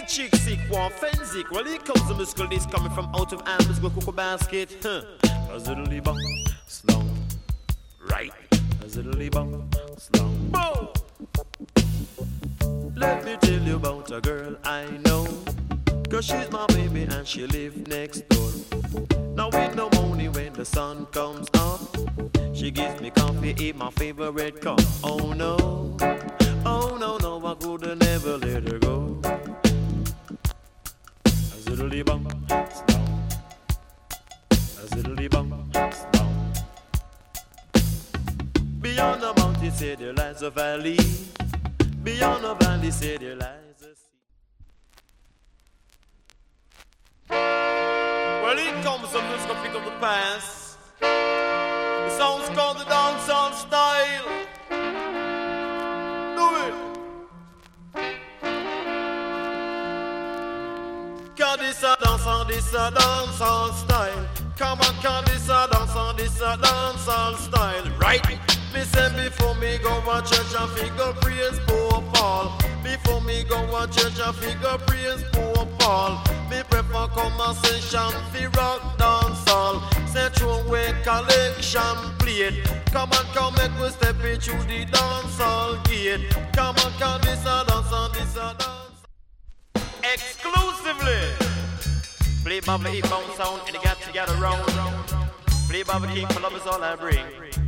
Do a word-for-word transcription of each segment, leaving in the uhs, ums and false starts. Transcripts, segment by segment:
chick sick, one fenzik. Well, here comes the musical disc coming from out of Amber's go cocoa basket. Huh. A ziddly bum, slum. Right. A ziddly bum, slum. Boom! Let me tell you about a girl I know. Cause she's my baby and she live next door. Now with no money when the sun comes up, she gives me coffee, eat my favorite cup. Oh no, oh no, no, I could never let her go. A ziddly bum, slum. A ziddly bum, slum. Beyond the mountain, say there lies a valley. Beyond the valley, say there lies a sea. Well, here comes some music pick up the past. The song's called the dancehall style. Do it. Cause this a dancehall, this a dancehall style. Come on, cause this a dancehall, this a dancehall style. Right. Listen, before me go to church and figure praise Pope Paul. Before me go to church and figure praise Pope Paul. Me prefer conversation fi rock dancehall. Say throw away collection plate. Come on, come make we step it through the dancehall gate. Come on, come this a dance and this a dance. Exclusively. Play Bobby Eat Bound Sound and the got to get around. Play Bobby King for love is all I bring.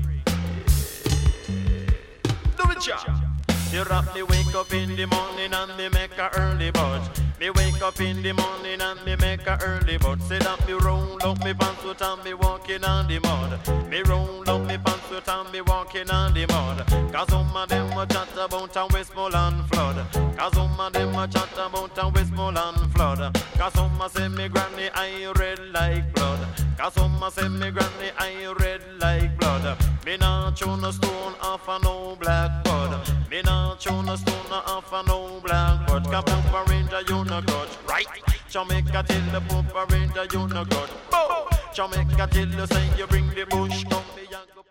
You rap me wake up in the morning and me make a early budge. Me wake up in the morning and me make a early budge. Say that me roll up me pantsuit and me walking on the mud. Me roll up me pantsuit and me walking on the mud. Cause some of them a chat about a Westmoreland flood. Cause some of them a chat about a Westmoreland flood. Cause some a say me granny eye red like blood. Cause some a say me granny eye red like blood. Me not chew no stone off a no black bud. Me not chew no stone off a no black bud. Cause Papa Ranger you no grudge, right? Jamaica till the Papa Ranger you no grudge. Jamaica till you say you bring the bush, come me and go.